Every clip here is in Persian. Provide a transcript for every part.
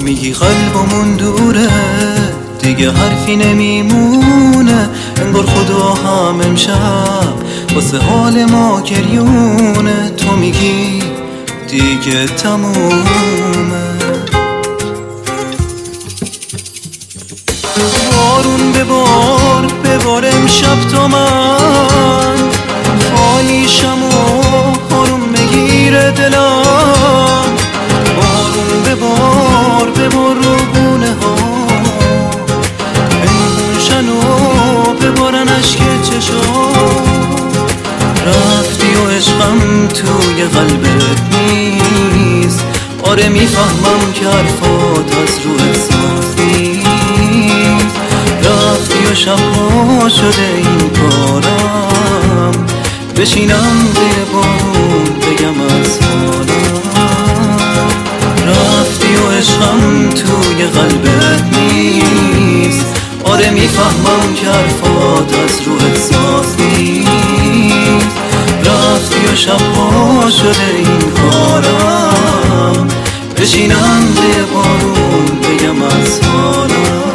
میگی قلبمون دوره دیگه حرفی نمیمونه، انگار خدا هم امشب واسه حال ما گریونه. تو میگی دیگه تمومه. بارون ببار امشب تا من خالیشم و آروم بگیره دلم. بارون ببار رو گونه ها پنهونشن و ببارن عشق چشا. رفتی و عشقم توی قلبت نیست، آره میفهمم که حرفات از رو احساس نیست. رفتی و شبها شده این کارم بشینم زیر بارون بگم از حالم. رفتی و عشقم توی قلبت نیست، آره میفهمم که حرفات از رو احساس نیست. رفتی و شبها شده این کارم بشینم زیر بارون بگم از حالم.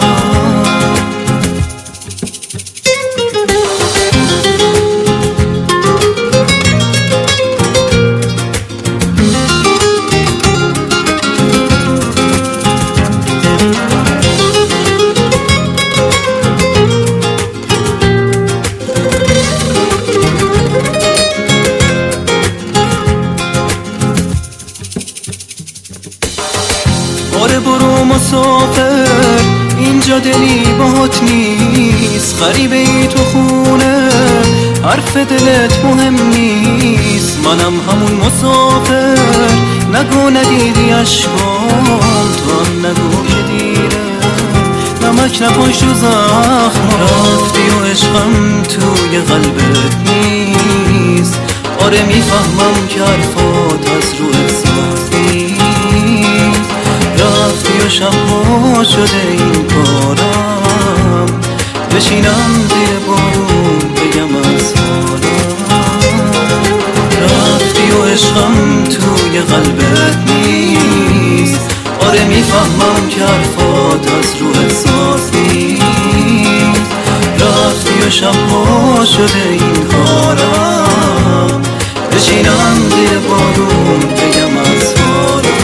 آره برو مسافر، اینجا دلی باهات نیست. غریبه ای تو خونه، حرف دلت مهم نیست. منم همون مسافر، نگو ندیدی عشقام، تو هم نگو که دیره نمک نپاش رو زخم. رفتی و عشقم توی قلبت نیست، آره میفهمم که حرفات از رو احساس نیست. رفتی و شبها شده این کارم بشینم زیر بارون بگم از حالم. رفتی و عشقم توی قلبت نیست، آره میفهمم که حرفات از رو احساس نیست. رفتی و شبها شده این کارم بشینم زیر بارون بگم از حالم.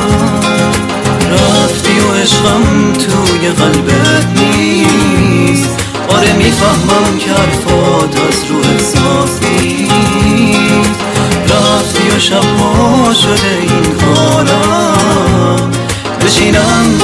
رفتی و عشقم توی قلبت نیست، آره میفهمم که حرفات از رو احساس نیست. رفتی و شبها شده این کارم بشینم